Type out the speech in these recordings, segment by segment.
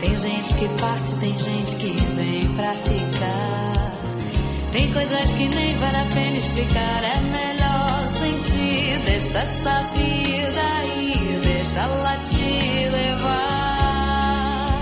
Tem gente que parte, tem gente que vem pra ficar. Tem coisas que nem vale a pena explicar. É melhor sentir, deixa essa vida aí, deixa ela te levar.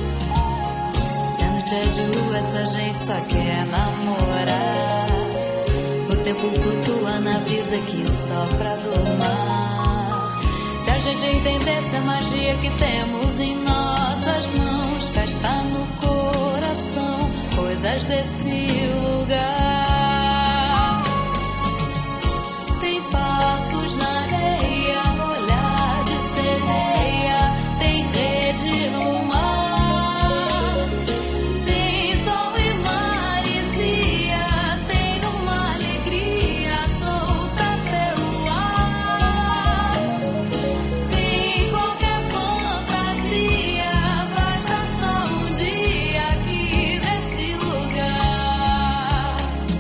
Sendo dia de lua, essa gente só quer namorar. O tempo flutua na brisa que sopra do mar. Se a gente entendesse a magia que temos em nossas mãos, festa no coração, coisas desse lugar. Tem passos na areia, olhar de sereia, tem rede no mar. Tem sol e maresia, tem uma alegria solta pelo ar. Tem qualquer fantasia, basta só um dia aqui nesse lugar.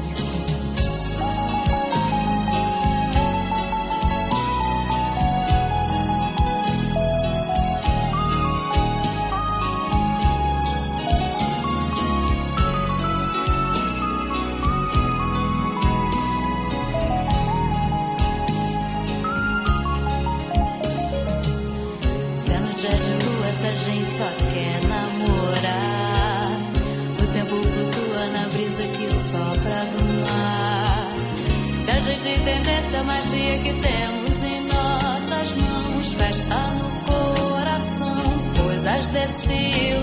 Se é no dia de lua, essa gente só quer namorar. O tempo flutua na brisa que sopra do mar. Se a gente entendesse a magia que temos em nossas mãos, festa no coração, coisas desse